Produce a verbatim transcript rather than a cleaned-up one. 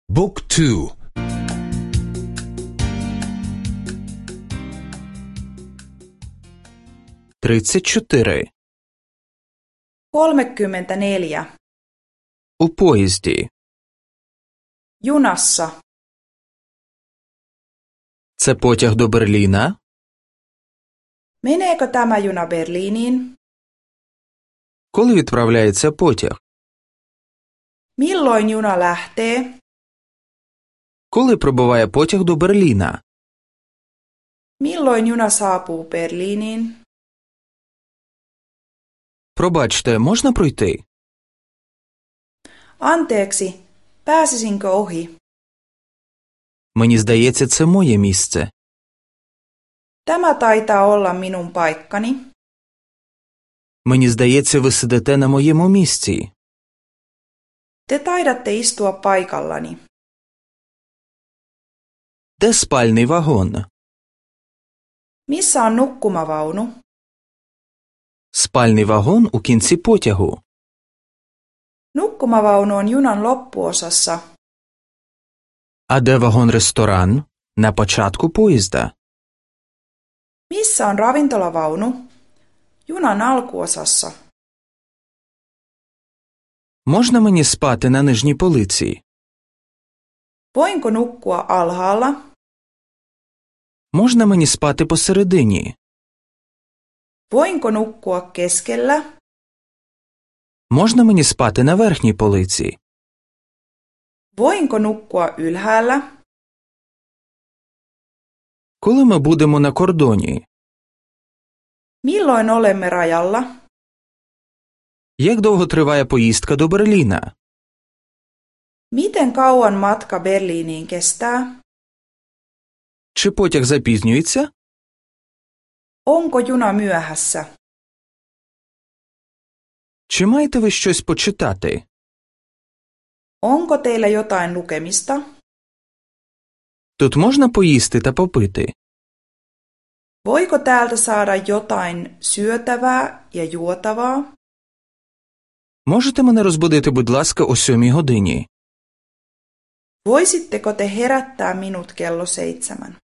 บุ๊กทู тридцять чотири. kolmekymmentäneljä. У поїзді. Junassa. Це потяг до Берліна? Meneekö tämä juna Berliiniin? Коли відправляється потяг? Milloin juna lähtee? Коли прибуває потяг до Берліна? Milloin juna saapuu Berliiniin? Пробачте, можна пройти? Anteeksi, pääsisinkö ohi? Мені здається, це моє місце. Tämä taitaa olla minun paikkani. Мені здається, ви сидите на моєму місці. Te taidatte istua paikallani. Де спальний вагон? Missä on nukkumavaunu? Спальний вагон у кінці потягу. Nukkumavaunu on junan loppuosassa. А де вагон-ресторан? На початку поїзда. Missä on ravintolavaunu? Junan alkuosassa. Можна мені спати на нижній полиці? Voinko nukkua alhaalla? Можна мені спати посередині? Voinko nukkua keskellä? Можна мені спати на верхній полиці? Voinko nukkua ylhäällä? Коли ми будемо на кордоні? Milloin olemme rajalla? Як довго триває поїздка до Берліна? Miten kauan matka Berliiniin kestää? Чи потяг запізнюється? Onko juna myöhässä? Чи маєте ви щось почитати? Onko teillä jotain lukemista? Тут можна поїсти та попити? Voiko täältä saada jotain syötävää ja juotavaa? Можете мене розбудити, будь ласка, о сьомій годині? Voisitteko te herättää minut kello seitsemän?